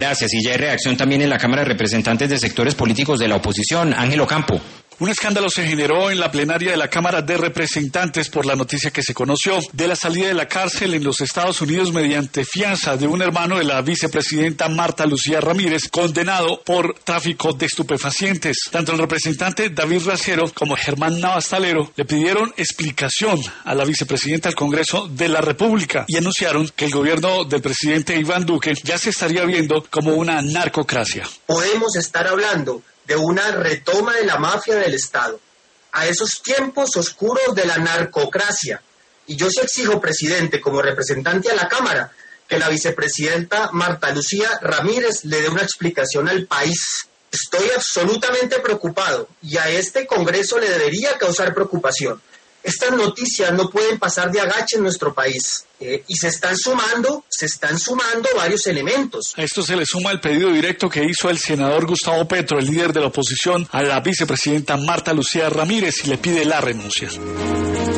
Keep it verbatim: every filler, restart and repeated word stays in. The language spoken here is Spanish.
Gracias. Y ya hay reacción también en la Cámara de Representantes de sectores políticos de la oposición. Ángel Ocampo. Un escándalo se generó en la plenaria de la Cámara de Representantes por la noticia que se conoció de la salida de la cárcel en los Estados Unidos mediante fianza de un hermano de la vicepresidenta Marta Lucía Ramírez, condenado por tráfico de estupefacientes. Tanto el representante David Racero como Germán Navastalero le pidieron explicación a la vicepresidenta del Congreso de la República y anunciaron que el gobierno del presidente Iván Duque ya se estaría viendo como una narcocracia. Podemos estar hablando de una retoma de la mafia del Estado, a esos tiempos oscuros de la narcocracia. Y yo sí exijo, presidente, como representante a la Cámara, que la vicepresidenta Marta Lucía Ramírez le dé una explicación al país. Estoy absolutamente preocupado y a este Congreso le debería causar preocupación. Estas noticias no pueden pasar de agache en nuestro país eh, y se están sumando, se están sumando varios elementos. A esto se le suma el pedido directo que hizo el senador Gustavo Petro, el líder de la oposición, a la vicepresidenta Marta Lucía Ramírez y le pide la renuncia.